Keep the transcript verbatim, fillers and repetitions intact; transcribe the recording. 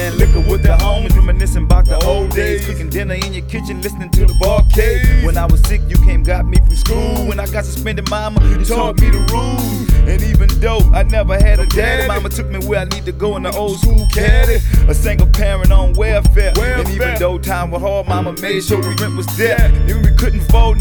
and liquor with the homies, reminiscing about the old days. Cooking dinner in your kitchen, listening to the barcade. When I was sick, you came got me from school. When I got suspended, mama, you taught me the rules. And even though I never had a daddy, mama took me where I need to go in the old school caddy. A single parent on welfare. And even though time was hard, mama made sure the rent was there. Even we couldn't afford